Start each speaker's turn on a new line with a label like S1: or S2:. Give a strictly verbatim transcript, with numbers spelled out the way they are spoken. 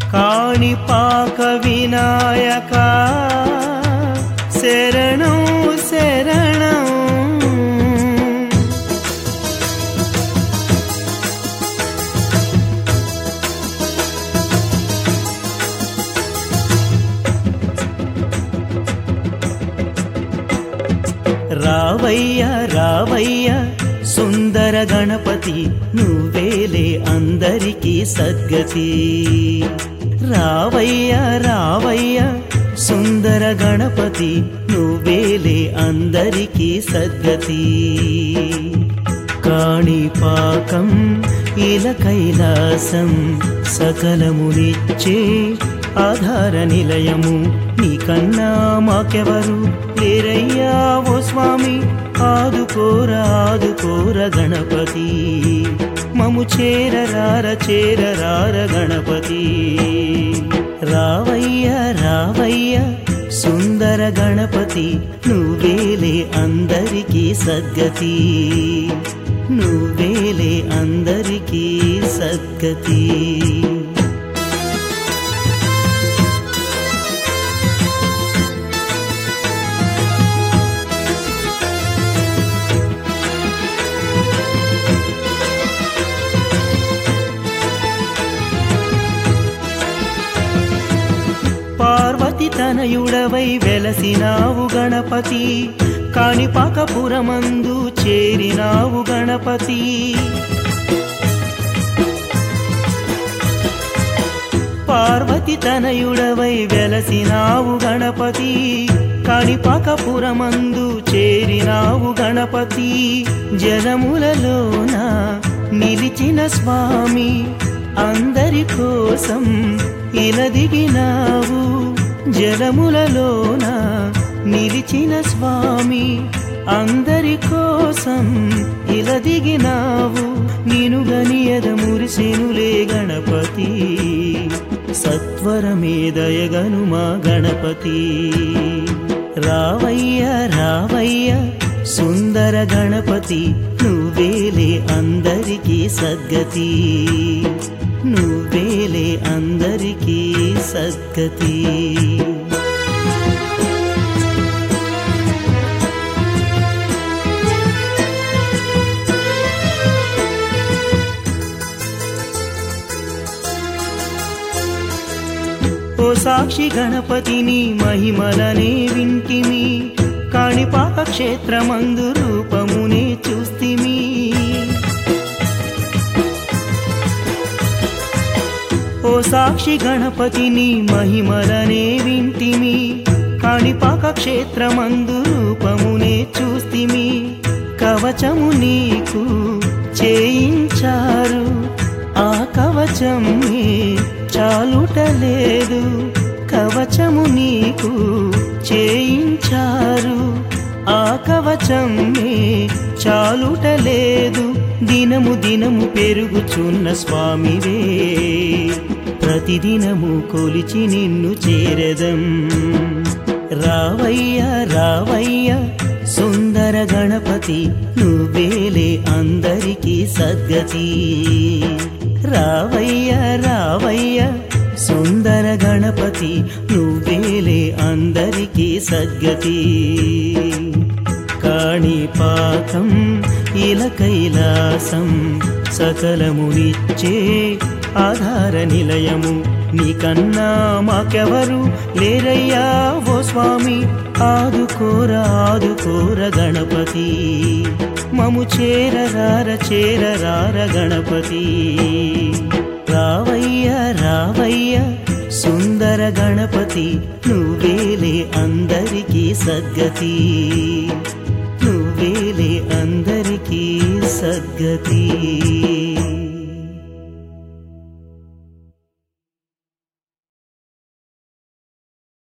S1: కాణిపాక వినాయక శరణం శరణం. రావయ్య రావయ్య సుందర గణపతి నువ్వేలే అందరికీ సద్గతి. రావయ్య రావయ్య సుందర గణపతి నువ్వేలే అందరికీ సద్గతి. కాణిపాకం ఇల కైలాసం సకలమునిచ్చే ఆధార నిలయము నీకన్నా మాకెవరు లేరయ్యా ఓ స్వామి. ఆదుకోర ఆదుకోర గణపతి మము చేరరార చేరరార గణపతి. రావయ్య రావయ్య సుందర గణపతి నువ్వేలే అందరికీ సద్గతి. నువ్వేలే అందరికీ సద్గతి. పార్వతి తనయుడవై వెలసినావు గణపతి కాణిపాకపురమందు చేరినావు గణపతి. పార్వతి తనయుడవై వెలసినావు గణపతి కాణిపాకపురమందు చేరినావు గణపతి. జలములలోన నిలిచిన స్వామి అందరి కోసం ఇలా దిగినావు. జలములలోన నిలిచిన స్వామి అందరి కోసం ఇలా దిగినావు. నిను గనియద మురిసెనులే గణపతి సత్వరమే దయగను మా గణపతి. రావయ్య రావయ్య సుందర గణపతి నువ్వేలే అందరికీ సద్గతి. నువ్వేలే అందరికీ సద్గతి. ఓ సాక్షి గణపతిని మహిమలనే వింటిమి కాణిపాక క్షేత్రమందు రూపమునే చూస్తిమి. ఓ సాక్షి గణపతిని మహిమలనే వింటిమి కాణిపాక క్షేత్రమందు రూపమునే చూస్తిమి. కవచము నీకు చేయించారు ఆ కవచమే చాలుటలేదు. కవచము నీకు చేయించారు ఆ కవచమే చాలుటలేదు. దినము దినము పెరుగుచున్న స్వామివే ప్రతిదినము కొలిచి నిన్ను చేరదం. రావయ్య రావయ్య సుందర గణపతి నువ్వేలే అందరికీ సద్గతి. రావయ్య రావయ్య సుందర గణపతి నువ్వేలే అందరికీ సద్గతి. కాణిపాకం ఇల కైలాసం సకలమునిచ్చే ఆధార నిలయము నీకన్నా మాకెవరు లేరయ్యా ఓ స్వామి. ఆదుకోర ఆదుకోర గణపతి మము చేరరార చేరరార గణపతి. రావయ్య రావయ్య సుందర గణపతి నువ్వేలే అందరికీ సద్గతి. నువ్వేలే అందరికీ సద్గతి.